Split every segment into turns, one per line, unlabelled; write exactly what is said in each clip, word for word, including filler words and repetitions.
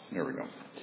There we go.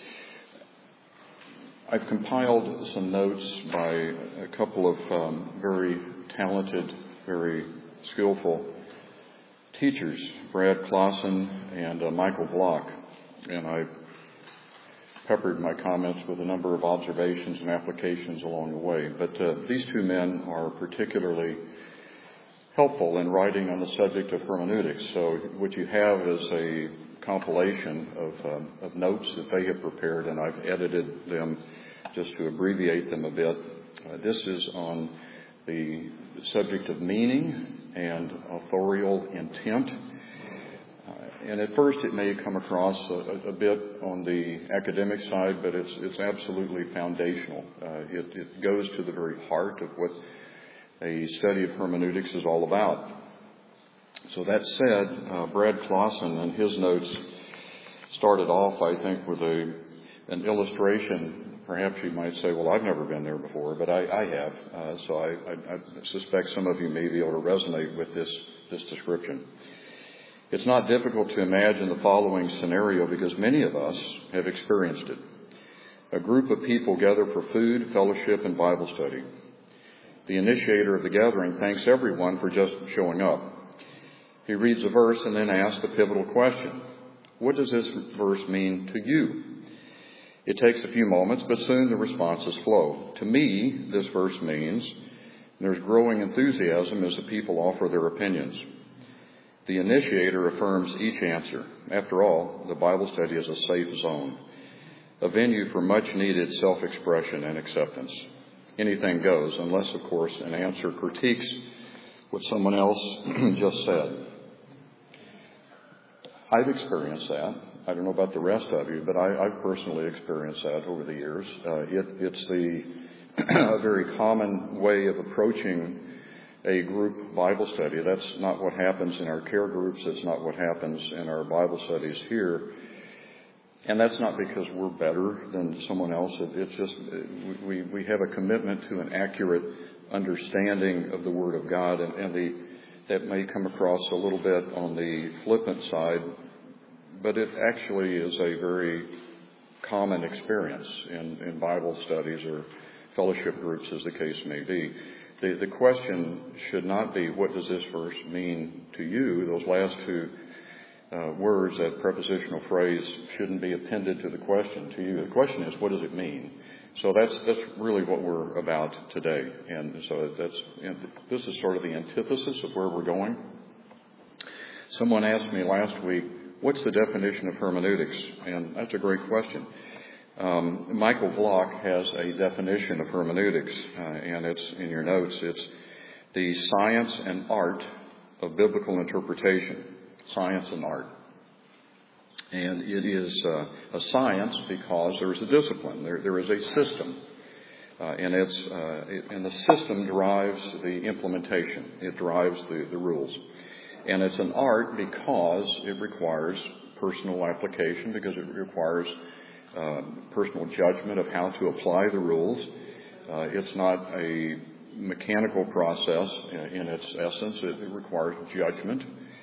I've compiled some notes by a couple of um, very talented, very skillful teachers, Brad Clausen and uh, Michael Block, and I peppered my comments with a number of observations and applications along the way. But uh, these two men are particularly helpful in writing on the subject of hermeneutics. So what you have is a compilation of, um, of notes that they have prepared, and I've edited them just to abbreviate them a bit. Uh, this is on the subject of meaning and authorial intent. Uh, and at first it may come across a, a bit on the academic side, but it's, it's absolutely foundational. Uh, it, it goes to the very heart of what a study of hermeneutics is all about. So that said, uh, Brad Clausen and his notes started off, I think, with a an illustration. Perhaps you might say, well, I've never been there before, but I, I have. Uh, so I, I, I suspect some of you may be able to resonate with this, this description. It's not difficult to imagine the following scenario because many of us have experienced it. A group of people gather for food, fellowship, and Bible study. The initiator of the gathering thanks everyone for just showing up. He reads a verse and then asks the pivotal question. What does this verse mean to you? It takes a few moments, but soon the responses flow. To me, this verse means there's growing enthusiasm as the people offer their opinions. The initiator affirms each answer. After all, the Bible study is a safe zone, a venue for much-needed self-expression and acceptance. Anything goes, unless, of course, an answer critiques what someone else just said. I've experienced that. I don't know about the rest of you, but I, I've personally experienced that over the years. Uh, it, it's the a very common way of approaching a group Bible study. That's not what happens in our care groups. It's not what happens in our Bible studies here. And that's not because we're better than someone else. It's just we, we have a commitment to an accurate understanding of the Word of God, and, and the, that may come across a little bit on the flippant side, but it actually is a very common experience in, in Bible studies or fellowship groups, as the case may be. The, the question should not be, what does this verse mean to you? Those last two Uh, words, that prepositional phrase, shouldn't be appended to the question to you. The question is, what does it mean? So that's that's really what we're about today. And so that's and this is sort of the antithesis of where we're going. Someone asked me last week, what's the definition of hermeneutics? And that's a great question. Um, Michael Block has a definition of hermeneutics, uh, and it's in your notes. It's the science and art of biblical interpretation. Science and art. And it is uh, a science because there is a discipline. There, there is a system. Uh, and, it's, uh, it, and the system drives the implementation. It drives the, the rules. And it's an art because it requires personal application, because it requires uh, personal judgment of how to apply the rules. Uh, it's not a mechanical process in, in its essence. It, it requires judgment.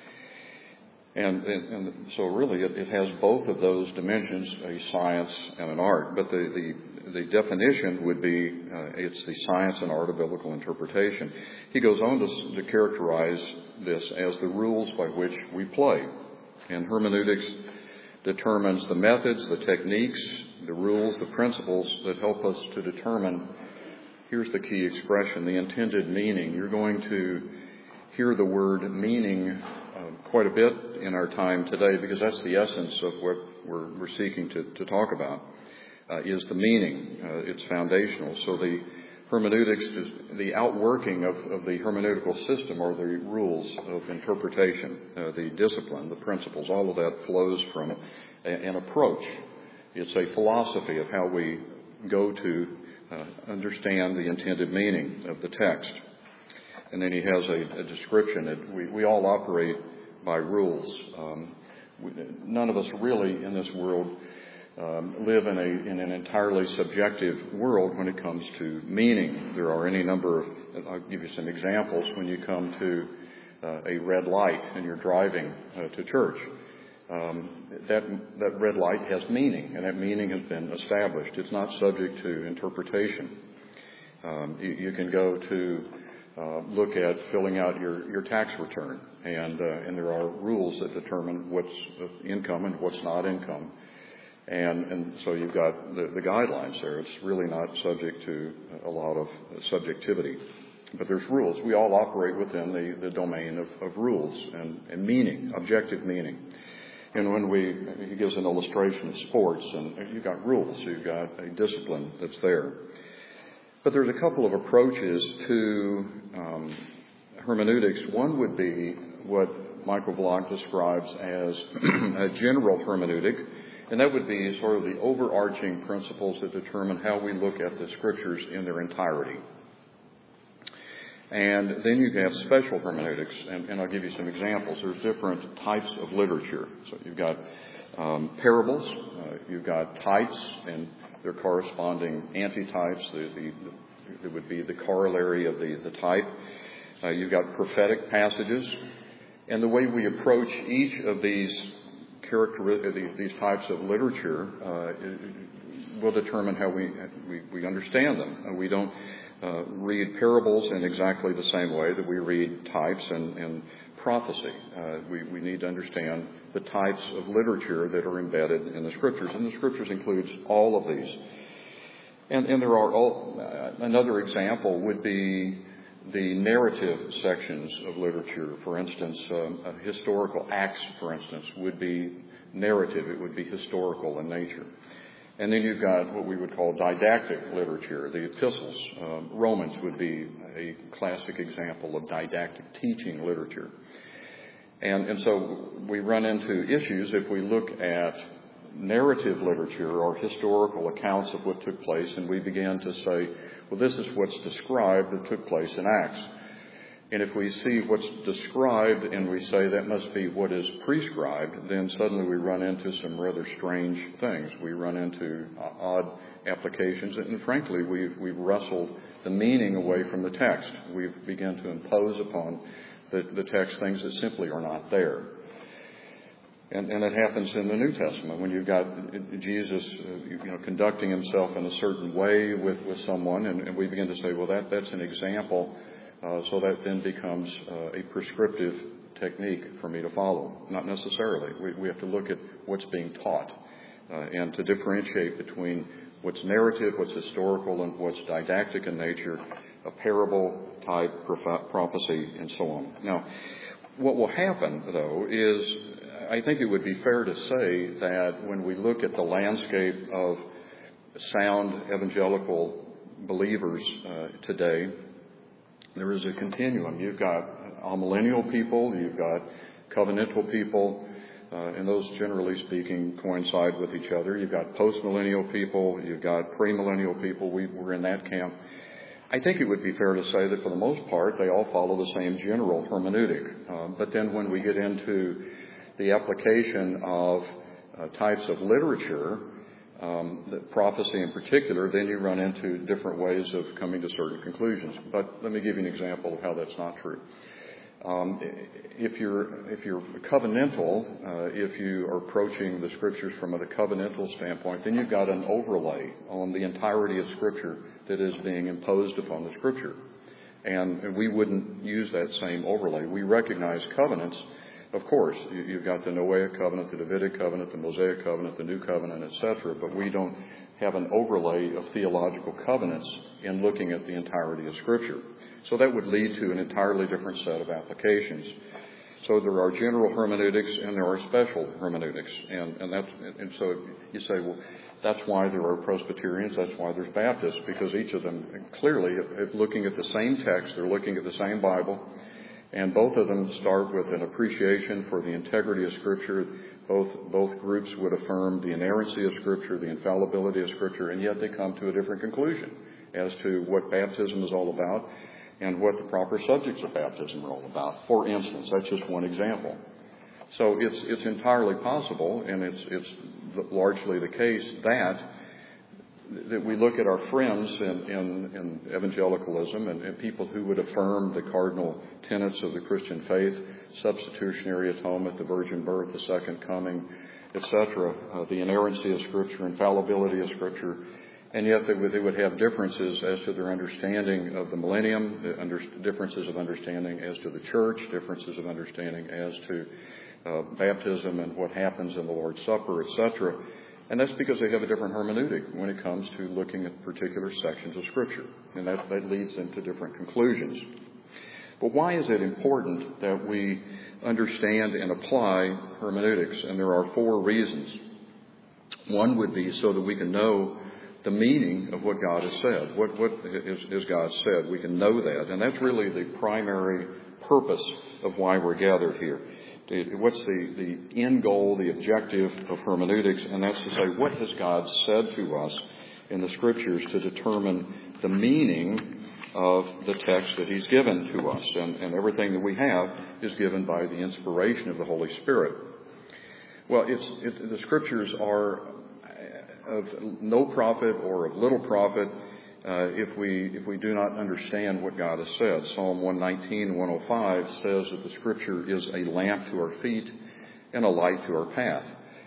And, and, and so really it, it has both of those dimensions, a science and an art. But the, the, the definition would be uh, it's the science and art of biblical interpretation. He goes on to, to characterize this as the rules by which we play. And hermeneutics determines the methods, the techniques, the rules, the principles that help us to determine, here's the key expression, the intended meaning. You're going to hear the word meaning quite a bit in our time today, because that's the essence of what we're, we're seeking to, to talk about, uh, is the meaning. Uh, it's foundational. So the hermeneutics is the outworking of, of the hermeneutical system, or the rules of interpretation, uh, the discipline, the principles, all of that flows from a, an approach. It's a philosophy of how we go to uh, understand the intended meaning of the text. And then he has a, a description that we, we all operate by rules. Um, we, none of us really in this world um, live in a in an entirely subjective world when it comes to meaning. There are any number of, I'll give you some examples. When you come to uh, a red light and you're driving uh, to church, um, that that red light has meaning, and that meaning has been established. It's not subject to interpretation. Um, you, you can go to uh, look at filling out your, your tax return, and uh, and there are rules that determine what's income and what's not income. And, and so you've got the, the guidelines there. It's really not subject to a lot of subjectivity. But there's rules. We all operate within the, the domain of, of rules and, and meaning, objective meaning. And when we, he gives an illustration of sports, and you've got rules, you've got a discipline that's there. But there's a couple of approaches to um, hermeneutics. One would be what Michael Block describes as a general hermeneutic, and that would be sort of the overarching principles that determine how we look at the Scriptures in their entirety. And then you have special hermeneutics, and, and I'll give you some examples. There's different types of literature. So you've got um, parables, uh, you've got types, and their corresponding antitypes. The, the, the, it would be the corollary of the, the type. Uh, you've got prophetic passages. And the way we approach each of these characteristics, these types of literature, uh, will determine how we, we, we understand them. Uh, we don't uh, read parables in exactly the same way that we read types and, and prophecy. Uh, we, we need to understand the types of literature that are embedded in the Scriptures, and the Scriptures includes all of these. And, and there are all, uh, another example would be the narrative sections of literature. For instance, um, uh, historical acts, for instance, would be narrative. It would be historical in nature. And then you've got what we would call didactic literature, the epistles. Um, Romans would be a classic example of didactic teaching literature. And, and so we run into issues if we look at narrative literature or historical accounts of what took place, and we began to say, well, this is what's described that took place in Acts. And if we see what's described and we say that must be what is prescribed, then suddenly we run into some rather strange things. We run into odd applications, and frankly, we've, we've wrestled the meaning away from the text. We've begun to impose upon the, the text things that simply are not there. And, and it happens in the New Testament when you've got Jesus, uh, you know, conducting himself in a certain way with, with someone, and, and we begin to say, well, that, that's an example, uh, so that then becomes uh, a prescriptive technique for me to follow. Not necessarily. We, we have to look at what's being taught uh, and to differentiate between what's narrative, what's historical, and what's didactic in nature, a parable type prophecy, and so on. Now, what will happen, though, is I think it would be fair to say that when we look at the landscape of sound evangelical believers uh, today, there is a continuum. You've got amillennial people, you've got covenantal people, uh, and those, generally speaking, coincide with each other. You've got postmillennial people, you've got premillennial people. We, we're in that camp. I think it would be fair to say that for the most part, they all follow the same general hermeneutic. Uh, but then when we get into the application of uh, types of literature, um, the prophecy in particular, then you run into different ways of coming to certain conclusions. But let me give you an example of how that's not true. Um, if you're if you're covenantal, uh, if you are approaching the Scriptures from a covenantal standpoint, then you've got an overlay on the entirety of Scripture that is being imposed upon the Scripture. And we wouldn't use that same overlay. We recognize covenants. Of course, you've got the Noahic covenant, the Davidic covenant, the Mosaic covenant, the New covenant, et cetera, but we don't have an overlay of theological covenants in looking at the entirety of Scripture. So that would lead to an entirely different set of applications. So there are general hermeneutics and there are special hermeneutics. And, and, that's, and so you say, well, that's why there are Presbyterians, that's why there's Baptists, because each of them clearly, if looking at the same text, they're looking at the same Bible, and both of them start with an appreciation for the integrity of Scripture. Both, both groups would affirm the inerrancy of Scripture, the infallibility of Scripture, and yet they come to a different conclusion as to what baptism is all about and what the proper subjects of baptism are all about. For instance, that's just one example. So it's it's entirely possible, and it's it's largely the case that that we look at our friends in, in, in evangelicalism and, and people who would affirm the cardinal tenets of the Christian faith. substitutionary atonement, the virgin birth, the second coming, et cetera, uh, the inerrancy of Scripture, infallibility of Scripture, and yet they would, they would have differences as to their understanding of the millennium, the under, differences of understanding as to the church, differences of understanding as to uh, baptism and what happens in the Lord's Supper, et cetera. And that's because they have a different hermeneutic when it comes to looking at particular sections of Scripture, and that, that leads them to different conclusions. But why is it important that we understand and apply hermeneutics? And there are four reasons. One would be so that we can know the meaning of what God has said. What, what is, is God said? We can know that. And that's really the primary purpose of why we're gathered here. What's the, the end goal, the objective of hermeneutics? And that's to say, what has God said to us in the Scriptures to determine the meaning of the text that He's given to us? And, and everything that we have is given by the inspiration of the Holy Spirit. Well, it's, it, the Scriptures are of no profit or of little profit uh, if we if we do not understand what God has said. Psalm one nineteen and one oh five says that the Scripture is a lamp to our feet and a light to our path.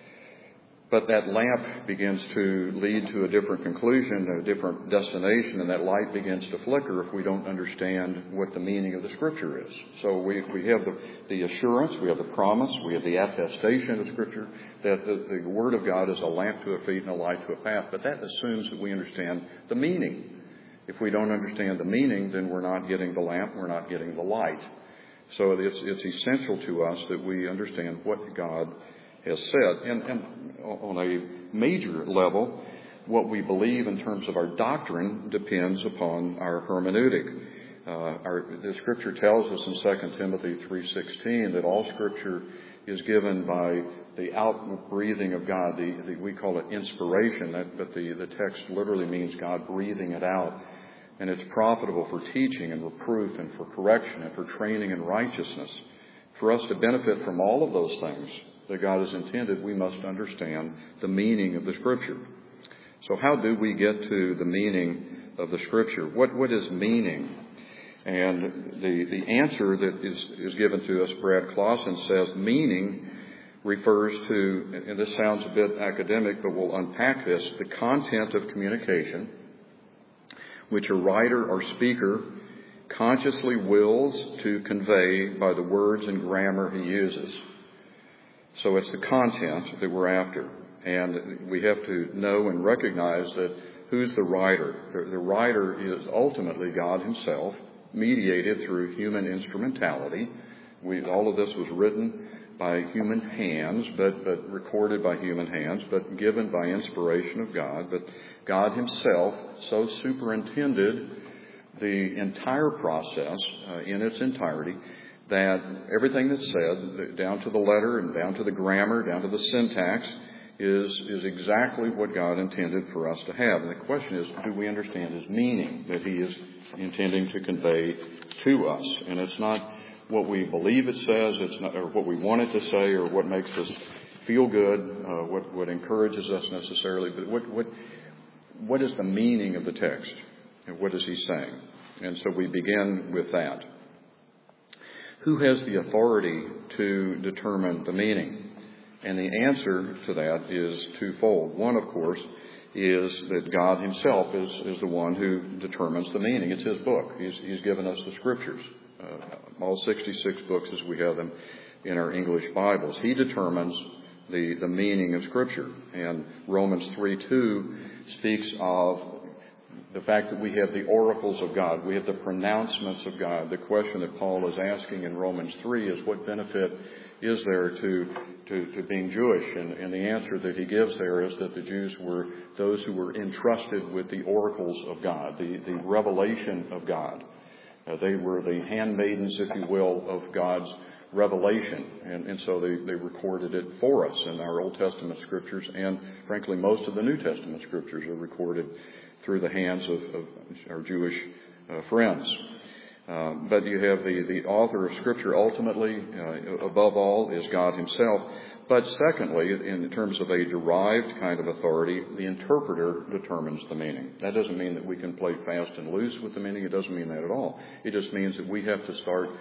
But that lamp begins to lead to a different conclusion, a different destination, and that light begins to flicker if we don't understand what the meaning of the Scripture is. So we, we have the, the assurance, we have the promise, we have the attestation of Scripture that the, the Word of God is a lamp to a feet and a light to a path. But that assumes that we understand the meaning. If we don't understand the meaning, then we're not getting the lamp, we're not getting the light. So it's, it's essential to us that we understand what God has said. And, and on a major level, what we believe in terms of our doctrine depends upon our hermeneutic. Uh, our, the Scripture tells us in Second Timothy three sixteen that all Scripture is given by the outbreathing of God. The, the, we call it inspiration, that, but the, the text literally means God breathing it out. And it's profitable for teaching and reproof and for correction and for training in righteousness. For us to benefit from all of those things that God has intended, we must understand the meaning of the Scripture. So how do we get to the meaning of the Scripture? What What is meaning? And the, the answer that is, is given to us, Brad Clausen says, meaning refers to, and this sounds a bit academic, but we'll unpack this, the content of communication, which a writer or speaker consciously wills to convey by the words and grammar he uses. So it's the content that we're after. And we have to know and recognize that who's the writer? The, the writer is ultimately God Himself, mediated through human instrumentality. We, all of this was written by human hands, but, but recorded by human hands, but given by inspiration of God. But God Himself so superintended the entire process uh, in its entirety that everything that's said, down to the letter and down to the grammar, down to the syntax, is is exactly what God intended for us to have. And the question is, do we understand His meaning that He is intending to convey to us? And it's not what we believe it says, it's not, or what we want it to say, or what makes us feel good, uh, what what encourages us necessarily, but what what what is the meaning of the text, and what is He saying? And so we begin with that. Who has the authority to determine the meaning? And the answer to that is twofold. One, of course, is that God Himself is, is the one who determines the meaning. It's His book. He's, he's given us the Scriptures, uh, all sixty-six books as we have them in our English Bibles. He determines the, the meaning of Scripture. And Romans three two speaks of the fact that we have the oracles of God. We have the pronouncements of God. The question that Paul is asking in Romans three is, what benefit is there to to, to being Jewish? And, and the answer that he gives there is that the Jews were those who were entrusted with the oracles of God, the, the revelation of God. Uh, they were the handmaidens, if you will, of God's revelation. And, and so they, they recorded it for us in our Old Testament Scriptures. And frankly, most of the New Testament Scriptures are recorded through the hands of, of our Jewish uh, friends. Uh, but you have the, the author of Scripture ultimately, uh, above all, is God Himself. But secondly, in terms of a derived kind of authority, the interpreter determines the meaning. That doesn't mean that we can play fast and loose with the meaning. It doesn't mean that at all. It just means that we have to start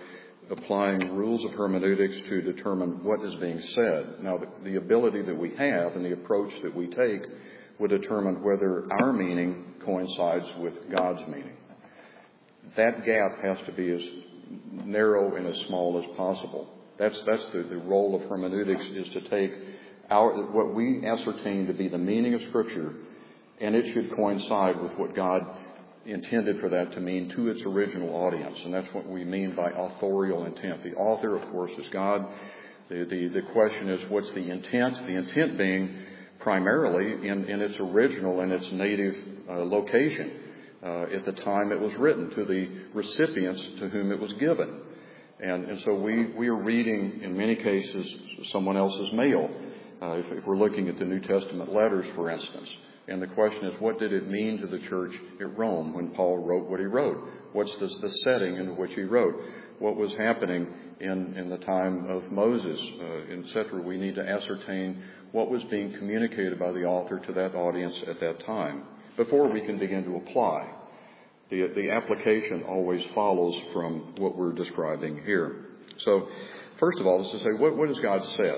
applying rules of hermeneutics to determine what is being said. Now, the, the ability that we have and the approach that we take would determine whether our meaning coincides with God's meaning. That gap has to be as narrow and as small as possible. That's that's the, the role of hermeneutics, is to take our what we ascertain to be the meaning of Scripture, and it should coincide with what God intended for that to mean to its original audience. And that's what we mean by authorial intent. The author, of course, is God. The, the, the question is, what's the intent? The intent being primarily in, in its original and its native uh, location uh, at the time it was written, to the recipients to whom it was given. And, and so we, we are reading, in many cases, someone else's mail. Uh, if, if we're looking at the New Testament letters, for instance. And the question is, what did it mean to the church at Rome when Paul wrote what he wrote? What's the, the setting in which he wrote? What was happening in, in the time of Moses, uh, et cetera? We need to ascertain what was being communicated by the author to that audience at that time before we can begin to apply. The, the application always follows from what we're describing here. So, first of all, is to say, what, what has God said?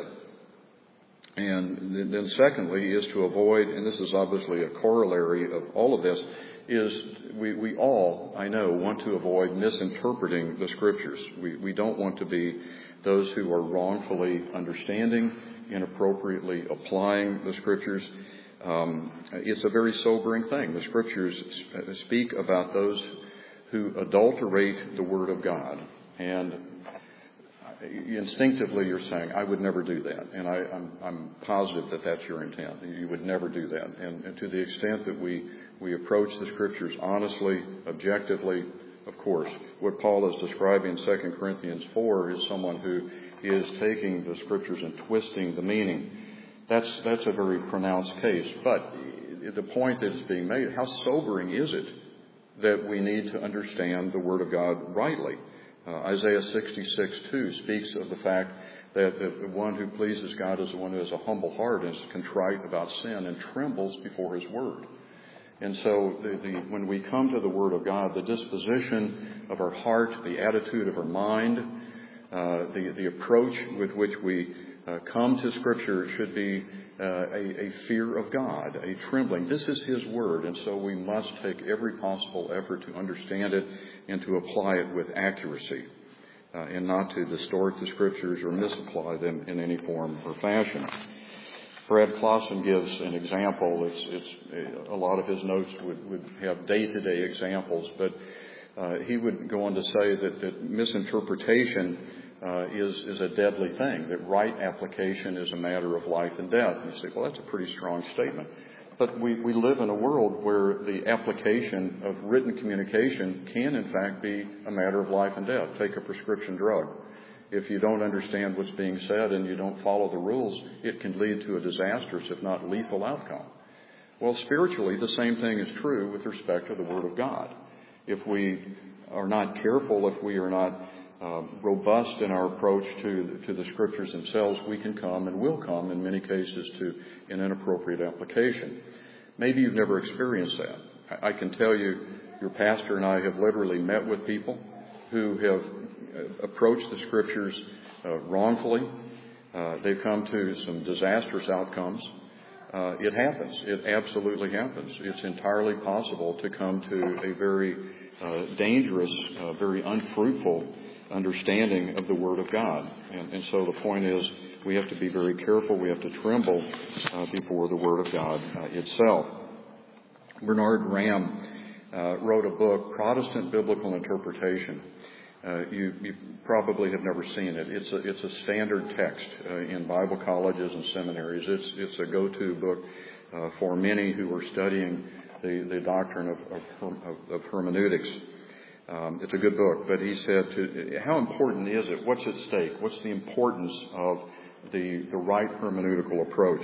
And then secondly is to avoid, and this is obviously a corollary of all of this, is we, we all, I know, want to avoid misinterpreting the Scriptures. We, we don't want to be those who are wrongfully understanding, inappropriately applying the Scriptures. Um, it's a very sobering thing. The Scriptures speak about those who adulterate the Word of God. And instinctively you're saying, I would never do that. And I, I'm, I'm positive that that's your intent. You would never do that. And, and to the extent that we, we approach the Scriptures honestly, objectively, of course, what Paul is describing in Second Corinthians four is someone who is taking the Scriptures and twisting the meaning. That's, that's a very pronounced case. But the point that is being made, how sobering is it that we need to understand the Word of God rightly? Uh, Isaiah sixty-six two speaks of the fact that the one who pleases God is the one who has a humble heart and is contrite about sin and trembles before His Word. And so the, the, when we come to the Word of God, the disposition of our heart, the attitude of our mind, uh, the, the approach with which we uh, come to Scripture should be uh, a, a fear of God, a trembling. This is His Word, and so we must take every possible effort to understand it and to apply it with accuracy, uh, and not to distort the Scriptures or misapply them in any form or fashion. Brad Clausen gives an example. It's, it's a lot of his notes would, would have day-to-day examples, but uh, he would go on to say that, that misinterpretation uh, is, is a deadly thing, that right application is a matter of life and death. And you say, well, that's a pretty strong statement. But we, we live in a world where the application of written communication can, in fact, be a matter of life and death. Take a prescription drug. If you don't understand what's being said and you don't follow the rules, it can lead to a disastrous, if not lethal, outcome. Well, spiritually, the same thing is true with respect to the Word of God. If we are not careful, if we are not um, robust in our approach to, to the Scriptures themselves, we can come and will come, in many cases, to an inappropriate application. Maybe you've never experienced that. I, I can tell you, your pastor and I have literally met with people who have approached the Scriptures uh, wrongfully. Uh, they've come to some disastrous outcomes. Uh, it happens. It absolutely happens. It's entirely possible to come to a very uh, dangerous, uh, very unfruitful understanding of the Word of God. And, and so the point is, we have to be very careful. We have to tremble uh, before the Word of God uh, itself. Bernard Ramm uh, wrote a book, Protestant Biblical Interpretation. Uh, you, you probably have never seen it. It's a, it's a standard text uh, in Bible colleges and seminaries. It's, it's a go-to book uh, for many who are studying the, the doctrine of, of, of, of hermeneutics. Um, it's a good book, but he said, to, how important is it? What's at stake? What's the importance of the, the right hermeneutical approach?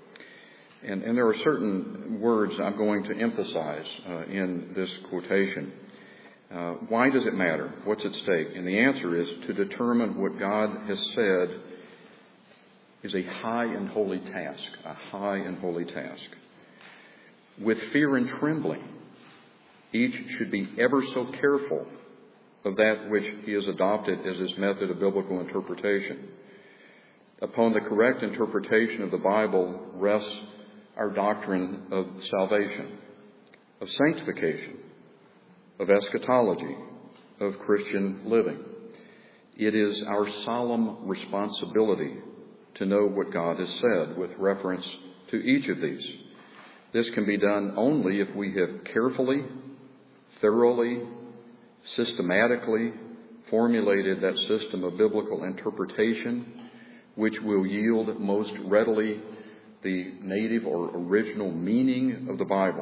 And, and there are certain words I'm going to emphasize uh, in this quotation. Uh, why does it matter? What's at stake? And the answer is to determine what God has said is a high and holy task, a high and holy task. With fear and trembling, each should be ever so careful of that which he has adopted as his method of biblical interpretation. Upon the correct interpretation of the Bible rests our doctrine of salvation, of sanctification, of eschatology, of Christian living. It is our solemn responsibility to know what God has said with reference to each of these. This can be done only if we have carefully, thoroughly, systematically formulated that system of biblical interpretation which will yield most readily the native or original meaning of the Bible.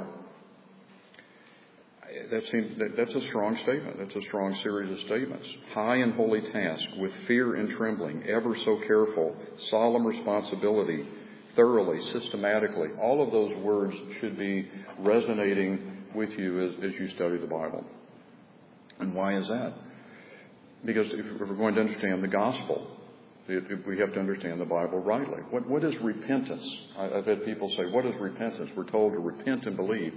That seems, that, that's a strong statement. That's a strong series of statements. High and holy task, with fear and trembling, ever so careful, solemn responsibility, thoroughly, systematically. All of those words should be resonating with you as, as you study the Bible. And why is that? Because if we're going to understand the gospel, it, we have to understand the Bible rightly. What, what is repentance? I, I've had people say, what is repentance? We're told to repent and believe.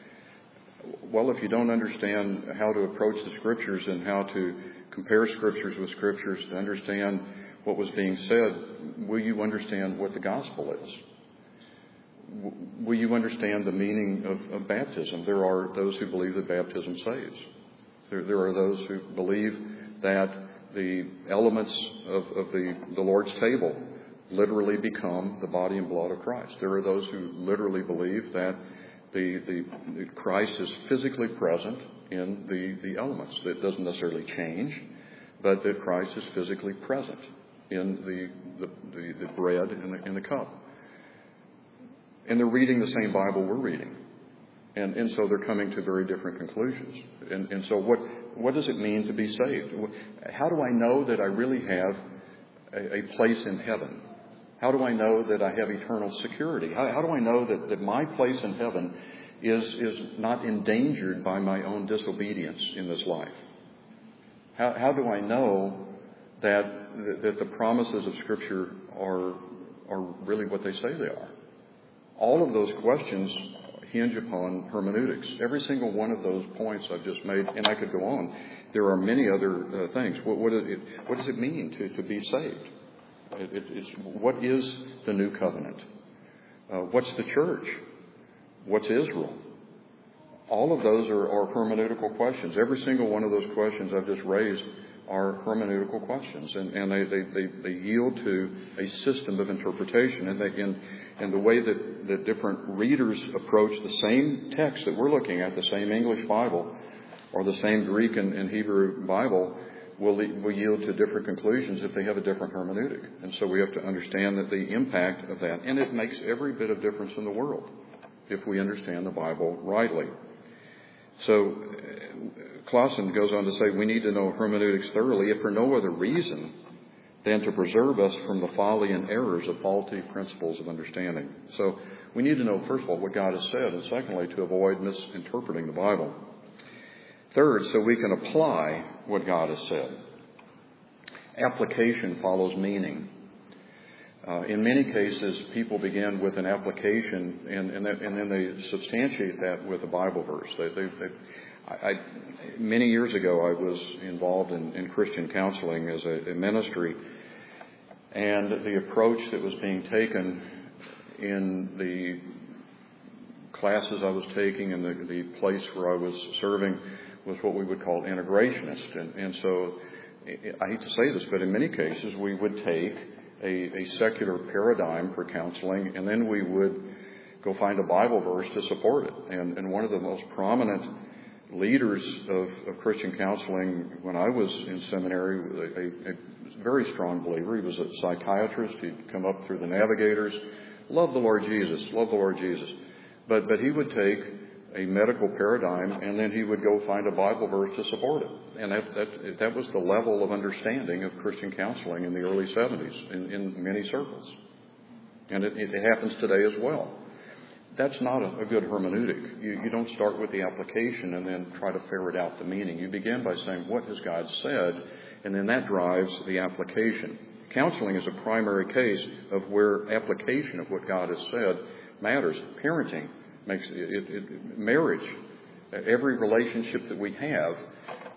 Well, if you don't understand how to approach the Scriptures and how to compare Scriptures with Scriptures to understand what was being said, will you understand what the gospel is? Will you understand the meaning of, of baptism? There are those who believe that baptism saves. There, there are those who believe that the elements of, of the, the Lord's table literally become the body and blood of Christ. There are those who literally believe that the, the, the Christ is physically present in the, the elements. That doesn't necessarily change, but that Christ is physically present in the, the, the, the bread and the, and the cup. And they're reading the same Bible we're reading. And, and so they're coming to very different conclusions. And, and so what, what does it mean to be saved? How do I know that I really have a, a place in heaven? How do I know that I have eternal security? How, how do I know that, that my place in heaven is, is not endangered by my own disobedience in this life? How, how do I know that, that the promises of Scripture are, are really what they say they are? All of those questions hinge upon hermeneutics. Every single one of those points I've just made, and I could go on. There are many other uh, things. What, what, it, what does it mean to, to be saved? It, it, it's, what is the new covenant? Uh, what's the church? What's Israel? All of those are, are hermeneutical questions. Every single one of those questions I've just raised are hermeneutical questions, and, and they, they, they, they yield to a system of interpretation. And, they, and, and the way that, that different readers approach the same text that we're looking at, the same English Bible or the same Greek and, and Hebrew Bible, will, will yield to different conclusions if they have a different hermeneutic. And so we have to understand that the impact of that, and it makes every bit of difference in the world if we understand the Bible rightly. So Clausen goes on to say we need to know hermeneutics thoroughly, if for no other reason than to preserve us from the folly and errors of faulty principles of understanding. So we need to know, first of all, what God has said, and secondly, to avoid misinterpreting the Bible. Third, so we can apply what God has said. Application follows meaning. Uh, in many cases, people begin with an application, and, and, that, and then they substantiate that with a Bible verse. They, they, they, I, I, many years ago, I was involved in, in Christian counseling as a, a ministry, and the approach that was being taken in the classes I was taking and the, the place where I was serving was what we would call integrationist. And, and so, I hate to say this, but in many cases, we would take A, a secular paradigm for counseling, and then we would go find a Bible verse to support it. And, and one of the most prominent leaders of, of Christian counseling when I was in seminary, a, a very strong believer. He was a psychiatrist. He'd come up through the Navigators. Love the Lord Jesus. Love the Lord Jesus. But but he would take a medical paradigm, and then he would go find a Bible verse to support it. And that that, that was the level of understanding of Christian counseling in the early seventies in, in many circles. And it, it happens today as well. That's not a, a good hermeneutic. You, you don't start with the application and then try to ferret out the meaning. You begin by saying, what has God said? And then that drives the application. Counseling is a primary case of where application of what God has said matters. Parenting makes it, it, it marriage, every relationship that we have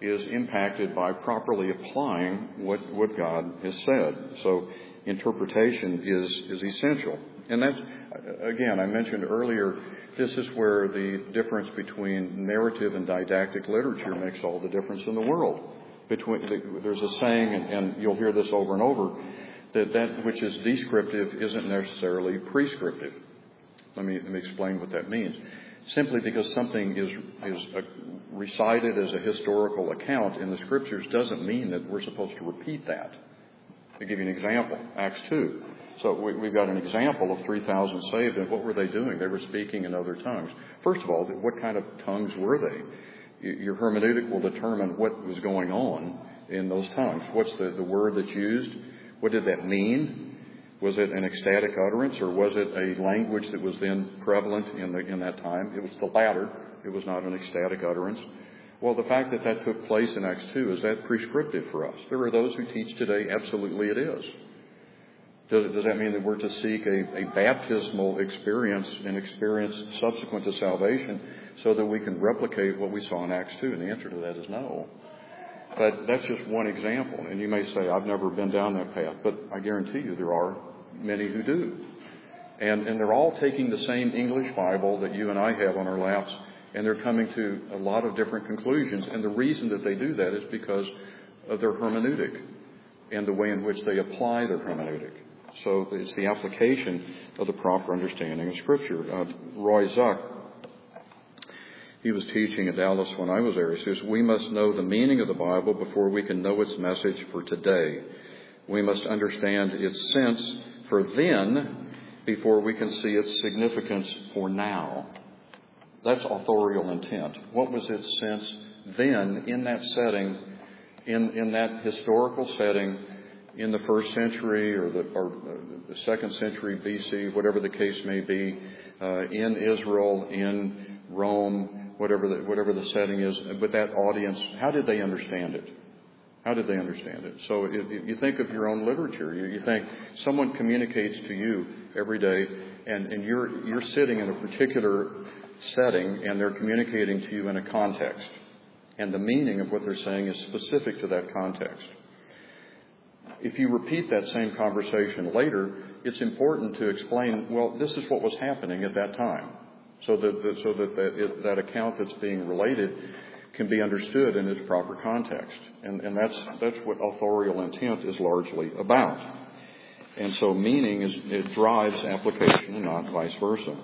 is impacted by properly applying what, what God has said. So interpretation is, is essential. And that's, again, I mentioned earlier, this is where the difference between narrative and didactic literature makes all the difference in the world. Between the, there's a saying, and, and you'll hear this over and over, that that which is descriptive isn't necessarily prescriptive. Let me, let me explain what that means. Simply because something is is uh, recited as a historical account in the Scriptures doesn't mean that we're supposed to repeat that. To give you an example, Acts two. So we, we've got an example of three thousand saved, and what were they doing? They were speaking in other tongues. First of all, what kind of tongues were they? Your hermeneutic will determine what was going on in those tongues. What's the, the word that's used? What did that mean? Was it an ecstatic utterance, or was it a language that was then prevalent in the, in that time? It was the latter. It was not an ecstatic utterance. Well, the fact that that took place in Acts two, is that prescriptive for us? There are those who teach today, absolutely it is. Does, it, does that mean that we're to seek a, a baptismal experience, an experience subsequent to salvation, so that we can replicate what we saw in Acts two? And the answer to that is no. But that's just one example. And you may say, I've never been down that path. But I guarantee you there are many who do. And, and they're all taking the same English Bible that you and I have on our laps, and they're coming to a lot of different conclusions. And the reason that they do that is because of their hermeneutic and the way in which they apply their hermeneutic. So it's the application of the proper understanding of Scripture. Uh, Roy Zuck, he was teaching at Dallas when I was there. He says, we must know the meaning of the Bible before we can know its message for today. We must understand its sense for then before we can see its significance for now. That's authorial intent. What was its sense then in that setting, in, in that historical setting, in the first century or the, or the second century B C, whatever the case may be, uh, in Israel, in Rome, whatever the, whatever the setting is, with that audience? How did they understand it? How did they understand it? So if you think of your own literature, you, you think someone communicates to you every day, and, and you're you're sitting in a particular setting, and they're communicating to you in a context, and the meaning of what they're saying is specific to that context. If you repeat that same conversation later, it's important to explain, well, this is what was happening at that time, so that the, so that that, it, that account that's being related can be understood in its proper context. And, and that's that's what authorial intent is largely about. And so meaning is it drives application and not vice versa.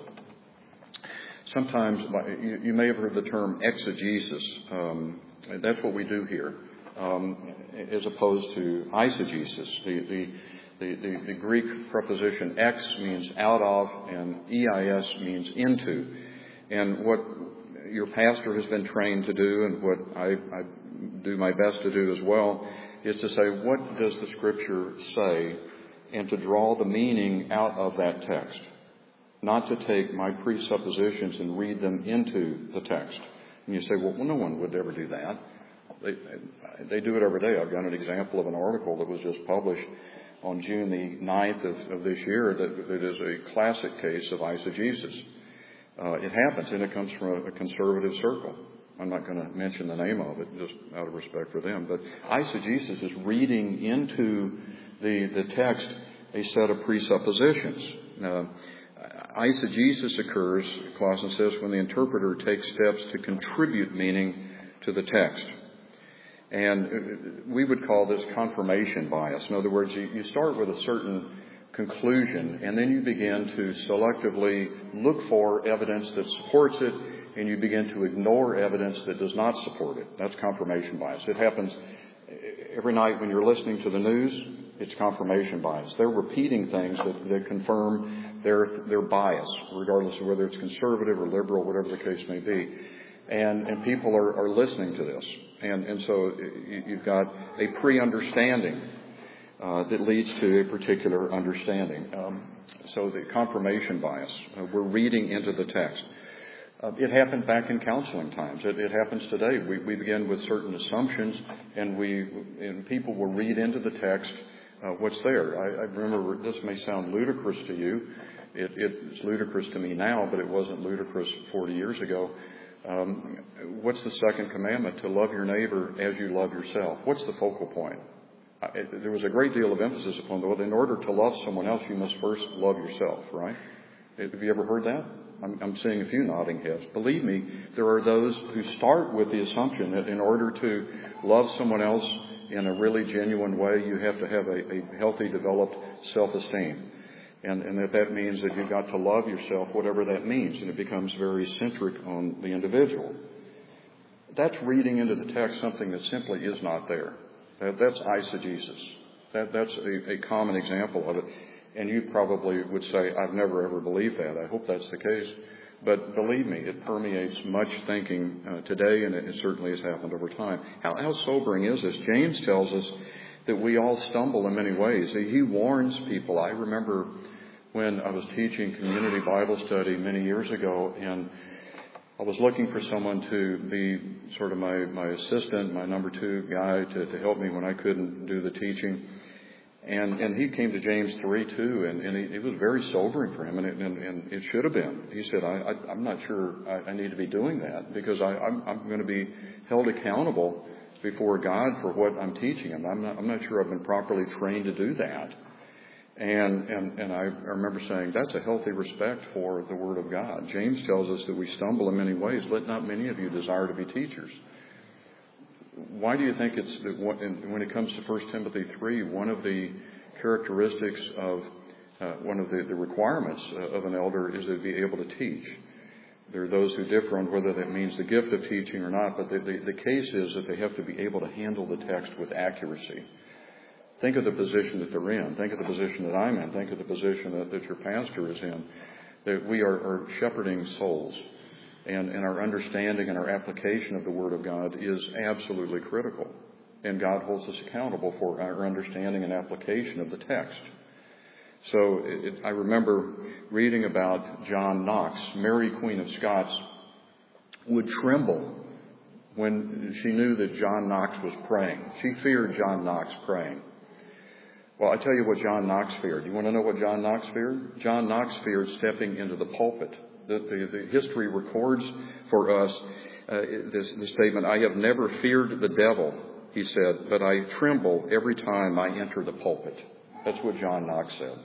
Sometimes you, you may have heard the term exegesis. Um, that's what we do here, um, as opposed to eisegesis. The, the, the, the, the Greek preposition ex means out of, and eis means into. And what your pastor has been trained to do, and what I, I do my best to do as well, is to say, what does the Scripture say, and to draw the meaning out of that text. Not to take my presuppositions and read them into the text. And you say, well, no one would ever do that. They, they do it every day. I've got an example of an article that was just published on June the ninth of, of this year that, that is a classic case of eisegesis. Uh, it happens, and it comes from a, a conservative circle. I'm not going to mention the name of it, just out of respect for them. But eisegesis is reading into the, the text a set of presuppositions. Uh, eisegesis occurs, Clausen says, when the interpreter takes steps to contribute meaning to the text. And we would call this confirmation bias. In other words, you, you start with a certain conclusion, and then you begin to selectively look for evidence that supports it, and you begin to ignore evidence that does not support it. That's confirmation bias. It happens every night when you're listening to the news. It's confirmation bias. They're repeating things that, that confirm their their bias, regardless of whether it's conservative or liberal, whatever the case may be. And and people are, are listening to this. And, and so you've got a pre-understanding Uh, that leads to a particular understanding. Um, so the confirmation bias, uh, we're reading into the text. Uh, it happened back in counseling times. It, it happens today. We, we begin with certain assumptions, and we and people will read into the text uh, what's there. I, I remember, this may sound ludicrous to you. It, it's ludicrous to me now, but it wasn't ludicrous forty years ago. Um, what's the second commandment? To love your neighbor as you love yourself. What's the focal point? I, it, there was a great deal of emphasis upon that. In order to love someone else, you must first love yourself, right? Have you ever heard that? I'm, I'm seeing a few nodding heads. Believe me, there are those who start with the assumption that in order to love someone else in a really genuine way, you have to have a, a healthy, developed self-esteem. And, and that that means that you've got to love yourself, whatever that means, and it becomes very centric on the individual. That's reading into the text something that simply is not there. That, that's eisegesis. That, that's a, a common example of it. And you probably would say, I've never ever believed that. I hope that's the case. But believe me, it permeates much thinking uh, today, and it, it certainly has happened over time. How, how sobering is this? James tells us that we all stumble in many ways. He, he warns people. I remember when I was teaching community Bible study many years ago, and I was looking for someone to be sort of my, my assistant, my number two guy to, to help me when I couldn't do the teaching. And, and he came to James three two, and, and he, it was very sobering for him, and it, and, and it should have been. He said, I, I, I'm not sure I, I need to be doing that because I, I'm, I'm going to be held accountable before God for what I'm teaching him. I'm not, I'm not sure I've been properly trained to do that. And, and, and I remember saying, that's a healthy respect for the Word of God. James tells us that we stumble in many ways. Let not many of you desire to be teachers. Why do you think it's that when it comes to First Timothy three, one of the characteristics of uh, one of the, the requirements of an elder is to be able to teach? There are those who differ on whether that means the gift of teaching or not, but the, the, the case is that they have to be able to handle the text with accuracy. Think of the position that they're in. Think of the position that I'm in. Think of the position that, that your pastor is in. That we are, are shepherding souls. And, and our understanding and our application of the Word of God is absolutely critical. And God holds us accountable for our understanding and application of the text. So it, I remember reading about John Knox. Mary, Queen of Scots, would tremble when she knew that John Knox was praying. She feared John Knox praying. Well, I tell you what John Knox feared. You want to know what John Knox feared? John Knox feared stepping into the pulpit. The, the, the history records for us uh, this, this statement, I have never feared the devil, he said, but I tremble every time I enter the pulpit. That's what John Knox said.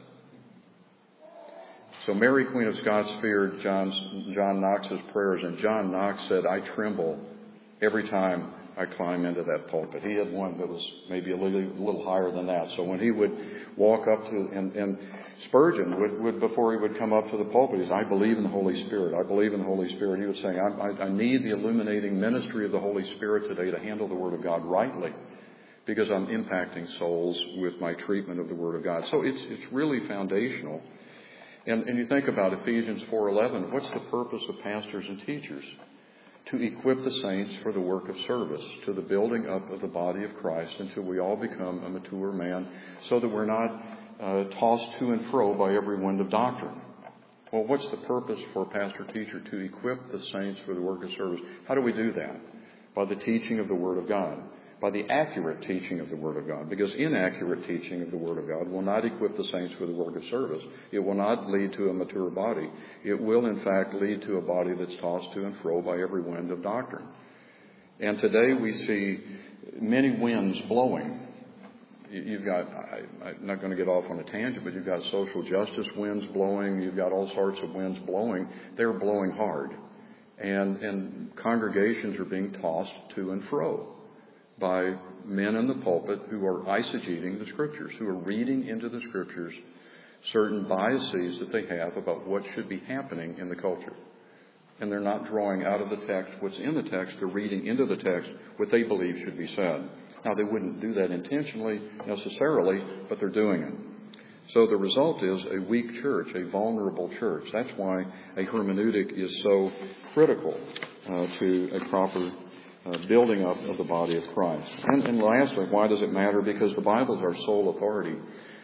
So Mary, Queen of Scots, feared John's, John Knox's prayers, and John Knox said, I tremble every time I climb into that pulpit. He had one that was maybe a little, a little higher than that. So when he would walk up to, and, and Spurgeon would, would, before he would come up to the pulpit, he said, I believe in the Holy Spirit. I believe in the Holy Spirit. He would say, I, I, I need the illuminating ministry of the Holy Spirit today to handle the Word of God rightly, because I'm impacting souls with my treatment of the Word of God. So it's, it's really foundational. And, and you think about Ephesians four eleven, what's the purpose of pastors and teachers? To equip the saints for the work of service, to the building up of the body of Christ until we all become a mature man, so that we're not uh, tossed to and fro by every wind of doctrine. Well, what's the purpose for a pastor-teacher? To equip the saints for the work of service. How do we do that? By the teaching of the Word of God. By the accurate teaching of the Word of God. Because inaccurate teaching of the Word of God will not equip the saints for the work of service. It will not lead to a mature body. It will, in fact, lead to a body that's tossed to and fro by every wind of doctrine. And today we see many winds blowing. You've got, I, I'm not going to get off on a tangent, but you've got social justice winds blowing. You've got all sorts of winds blowing. They're blowing hard. And, and congregations are being tossed to and fro by men in the pulpit who are eisegeting the Scriptures, who are reading into the Scriptures certain biases that they have about what should be happening in the culture. And they're not drawing out of the text what's in the text. They're reading into the text what they believe should be said. Now, they wouldn't do that intentionally necessarily, but they're doing it. So the result is a weak church, a vulnerable church. That's why a hermeneutic is so critical uh, to a proper Uh, building up of the body of Christ. And, and lastly, why does it matter? Because the Bible is our sole authority.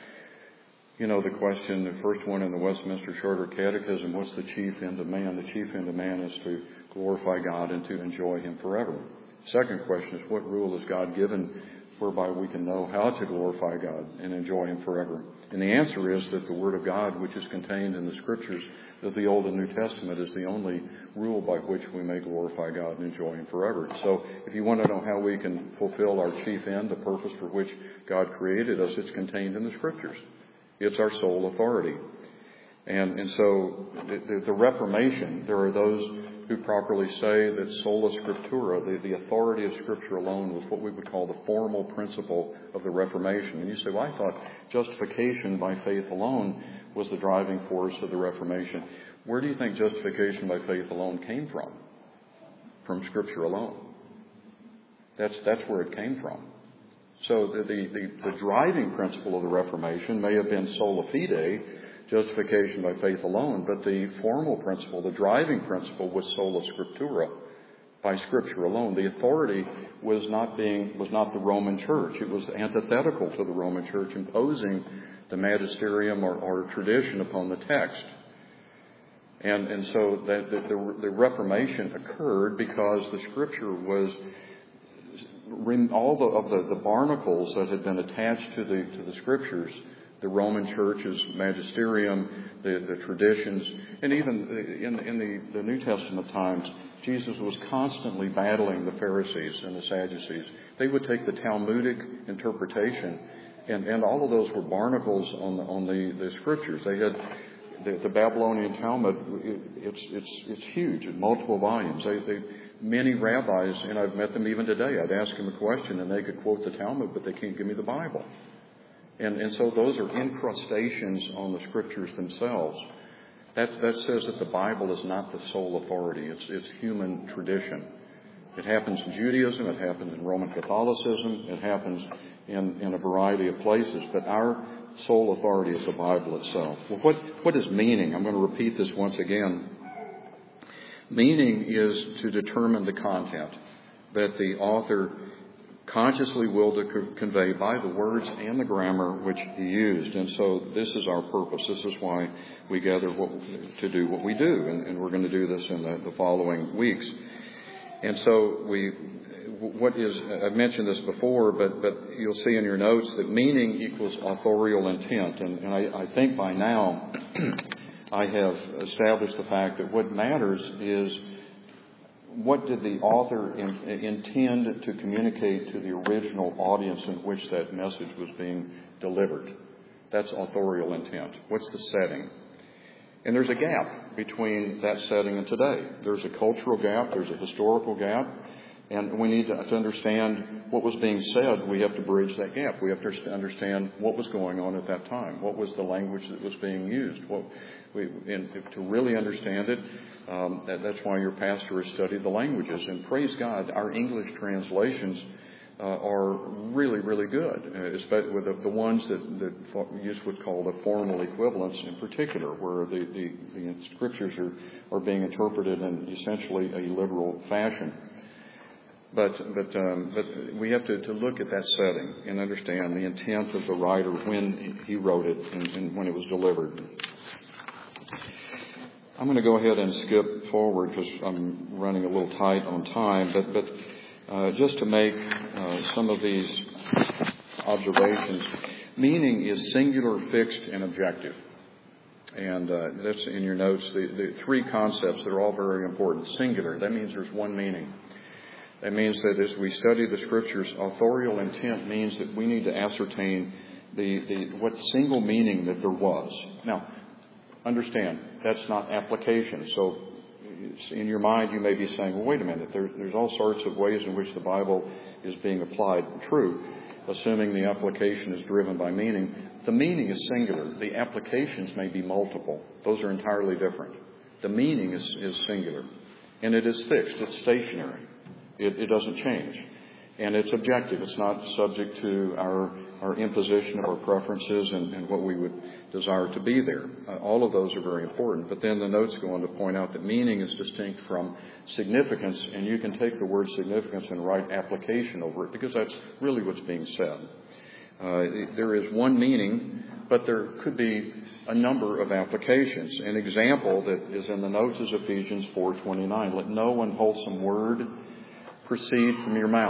You know the question, the first one in the Westminster Shorter Catechism, what's the chief end of man? The chief end of man is to glorify God and to enjoy Him forever. Second question is, what rule has God given whereby we can know how to glorify God and enjoy Him forever? And the answer is that the Word of God, which is contained in the Scriptures of the Old and New Testament, is the only rule by which we may glorify God and enjoy Him forever. So if you want to know how we can fulfill our chief end, the purpose for which God created us, it's contained in the Scriptures. It's our sole authority. And, and so the, the Reformation, there are those who properly say that sola scriptura, the, the authority of Scripture alone, was what we would call the formal principle of the Reformation. And you say, well, I thought justification by faith alone was the driving force of the Reformation. Where do you think justification by faith alone came from? From Scripture alone. That's, that's where it came from. So the, the, the, the driving principle of the Reformation may have been sola fide, justification by faith alone, but the formal principle, the driving principle, was sola scriptura, by Scripture alone. The authority was not being was not the Roman Church. It was antithetical to the Roman Church, imposing the magisterium or, or tradition upon the text. And and so the, the, the Reformation occurred because the Scripture was all the, of the, the barnacles that had been attached to the to the Scriptures. The Roman Church's magisterium, the, the traditions, and even in, in the, the New Testament times, Jesus was constantly battling the Pharisees and the Sadducees. They would take the Talmudic interpretation, and, and all of those were barnacles on the, on the, the Scriptures. They had the, the Babylonian Talmud. It, it's it's it's huge, in multiple volumes. They, they many rabbis, and I've met them even today. I'd ask them a question, and they could quote the Talmud, but they can't give me the Bible. And, and so those are incrustations on the Scriptures themselves. That, that says that the Bible is not the sole authority. It's, it's human tradition. It happens in Judaism. It happens in Roman Catholicism. It happens in, in a variety of places. But our sole authority is the Bible itself. Well, what, what is meaning? I'm going to repeat this once again. Meaning is to determine the content that the author consciously willed to co- convey by the words and the grammar which he used. And so this is our purpose. This is why we gather what, to do what we do. And, and we're going to do this in the, the following weeks. And so we, what is, I've mentioned this before, but, but you'll see in your notes that meaning equals authorial intent. And, and I, I think by now I have established the fact that what matters is what did the author in, intend to communicate to the original audience in which that message was being delivered? That's authorial intent. What's the setting? And there's a gap between that setting and today. There's a cultural gap. There's a historical gap. And we need to, to understand what was being said. We have to bridge that gap. We have to understand what was going on at that time. What was the language that was being used? What, we, and to really understand it, um, that, that's why your pastor has studied the languages. And praise God, our English translations uh, are really, really good, uh, especially with the, the ones that, that you would call the formal equivalents in particular, where the, the, the scriptures are, are being interpreted in essentially a literal fashion. But but um, but we have to, to look at that setting and understand the intent of the writer when he wrote it and, and when it was delivered. I'm going to go ahead and skip forward because I'm running a little tight on time. But but uh, just to make uh, some of these observations, meaning is singular, fixed, and objective. And uh, that's in your notes. The, the three concepts that are all very important. Singular, that means there's one meaning. That means that as we study the Scriptures, authorial intent means that we need to ascertain the, the what single meaning that there was. Now, understand, that's not application. So in your mind, you may be saying, well, wait a minute, there, there's all sorts of ways in which the Bible is being applied. True, assuming the application is driven by meaning. The meaning is singular. The applications may be multiple. Those are entirely different. The meaning is, is singular. And it is fixed. It's stationary. It, it doesn't change. And it's objective. It's not subject to our, our imposition of our preferences and, and what we would desire to be there. Uh, all of those are very important. But then the notes go on to point out that meaning is distinct from significance, and you can take the word significance and write application over it because that's really what's being said. Uh, there is one meaning, but there could be a number of applications. An example that is in the notes is Ephesians four twenty-nine. Let no unwholesome word proceed from your mouth.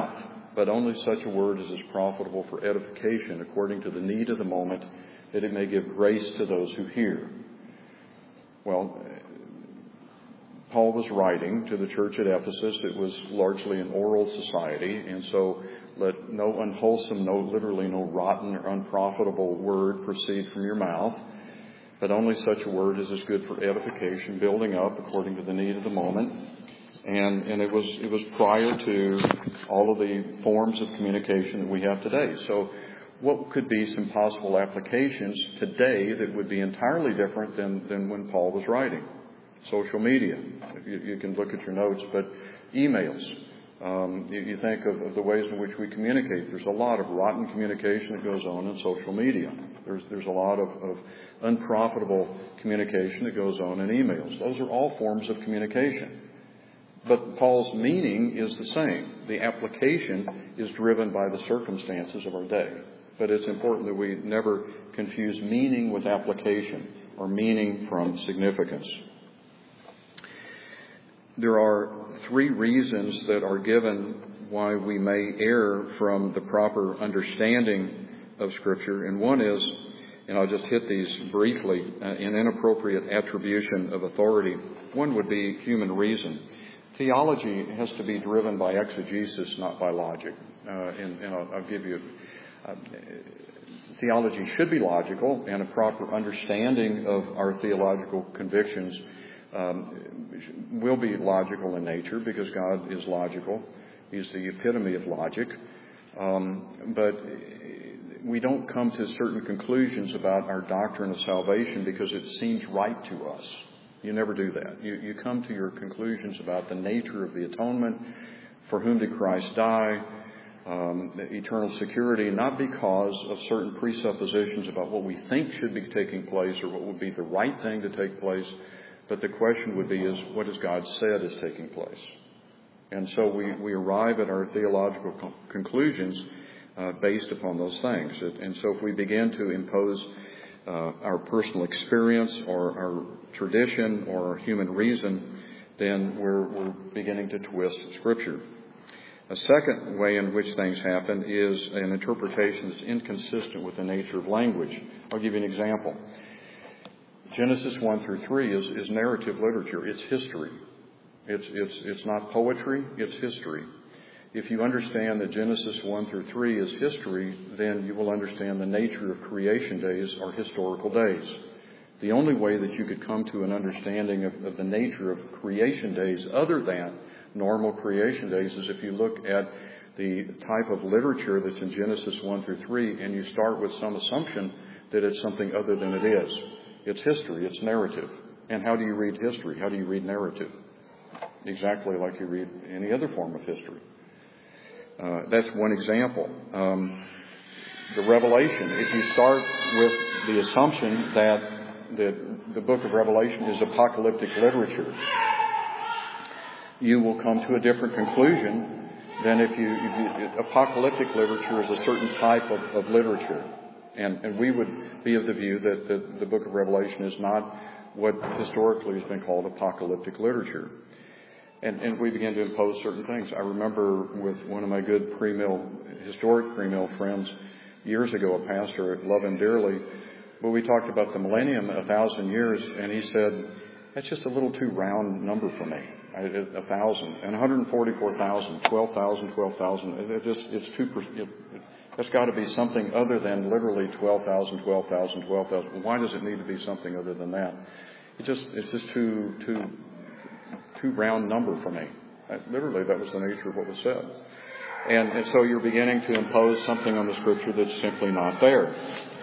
but only such a word as is profitable for edification according to the need of the moment, that it may give grace to those who hear. Well, Paul was writing to the church at Ephesus. It was largely an oral society, and so let no unwholesome, no literally no rotten or unprofitable word proceed from your mouth, but only such a word as is good for edification, building up according to the need of the moment. And, and it was it was prior to all of the forms of communication that we have today. So what could be some possible applications today that would be entirely different than, than when Paul was writing? Social media. You, you can look at your notes, but emails. Um, you, you think of, of the ways in which we communicate. There's a lot of rotten communication that goes on in social media. There's there's a lot of, of unprofitable communication that goes on in emails. Those are all forms of communication. But Paul's meaning is the same. The application is driven by the circumstances of our day. But it's important that we never confuse meaning with application, or meaning from significance. There are three reasons that are given why we may err from the proper understanding of Scripture. And one is, and I'll just hit these briefly, uh, an inappropriate attribution of authority. One would be human reason. Theology has to be driven by exegesis, not by logic. Uh, and, and I'll, I'll give you... Uh, theology should be logical, and a proper understanding of our theological convictions um, will be logical in nature, because God is logical. He's the epitome of logic. Um, but we don't come to certain conclusions about our doctrine of salvation because it seems right to us. You never do that. You, you come to your conclusions about the nature of the atonement, for whom did Christ die, um, eternal security, not because of certain presuppositions about what we think should be taking place or what would be the right thing to take place, but the question would be is, what has God said is taking place? And so we, we arrive at our theological co- conclusions uh, based upon those things. And so if we begin to impose uh, our personal experience or our tradition or our human reason, then we're, we're beginning to twist Scripture. A second way in which things happen is an interpretation that's inconsistent with the nature of language. I'll give you an example. Genesis one through three is, is narrative literature. It's history. It's, it's, it's not poetry. It's history. If you understand that Genesis one through three is history, then you will understand the nature of creation days are historical days. The only way that you could come to an understanding of, of the nature of creation days other than normal creation days is if you look at the type of literature that's in Genesis one through three and you start with some assumption that it's something other than it is. It's history. It's narrative. And how do you read history? How do you read narrative? Exactly like you read any other form of history. Uh, that's one example. Um, the Revelation. If you start with the assumption that the, the book of Revelation is apocalyptic literature, you will come to a different conclusion than if you, if you apocalyptic literature is a certain type of, of literature. And, and we would be of the view that the, the book of Revelation is not what historically has been called apocalyptic literature. And, and we begin to impose certain things. I remember with one of my good pre-mill, historic pre-mill friends years ago, a pastor, I love him dearly, but we talked about the millennium, a thousand years, and he said, that's just a little too round number for me. A thousand and one hundred forty-four thousand, twelve thousand, twelve thousand. It just, it's too, it, that's got to be something other than literally twelve thousand, twelve thousand, twelve thousand. Why does it need to be something other than that? It just, it's just too, too, too round number for me. Literally, that was the nature of what was said. And, and so you're beginning to impose something on the Scripture that's simply not there.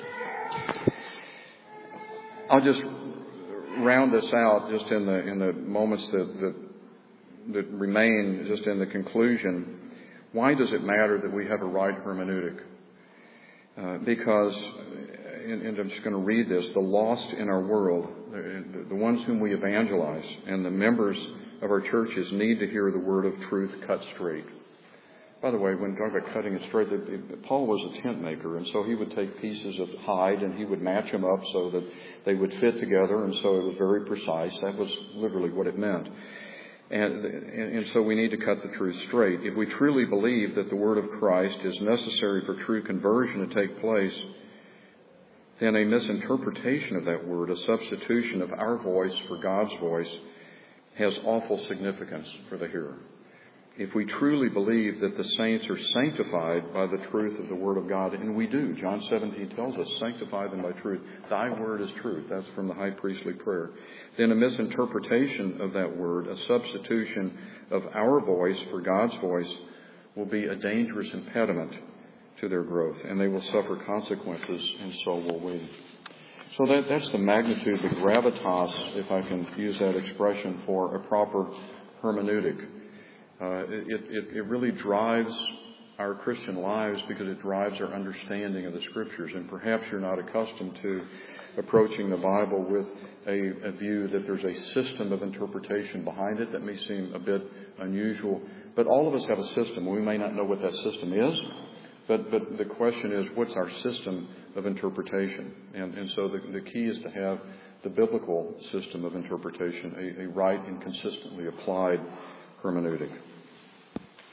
I'll just round this out just in the, in the moments that, that that remain just in the conclusion. Why does it matter that we have a right hermeneutic? Uh, because, and, and I'm just going to read this, the lost in our world, the, the ones whom we evangelize, and the members of our churches need to hear the word of truth cut straight. By the way, when talking about cutting it straight, Paul was a tent maker, and so he would take pieces of hide and he would match them up so that they would fit together, and so it was very precise. That was literally what it meant. And, and, and so we need to cut the truth straight. If we truly believe that the word of Christ is necessary for true conversion to take place, then a misinterpretation of that word, a substitution of our voice for God's voice, has awful significance for the hearer. If we truly believe that the saints are sanctified by the truth of the Word of God, and we do, John seventeen tells us, sanctify them by truth. Thy word is truth. That's from the high priestly prayer. Then a misinterpretation of that word, a substitution of our voice for God's voice, will be a dangerous impediment to their growth, and they will suffer consequences, and so will we. So that, that's the magnitude, the gravitas, if I can use that expression, for a proper hermeneutic. Uh, it, it, it really drives our Christian lives because it drives our understanding of the Scriptures. And perhaps you're not accustomed to approaching the Bible with a, a view that there's a system of interpretation behind it that may seem a bit unusual. But all of us have a system. We may not know what that system is, but, but the question is, what's our system of interpretation? And, and so the, the key is to have the biblical system of interpretation, a, a right and consistently applied hermeneutic.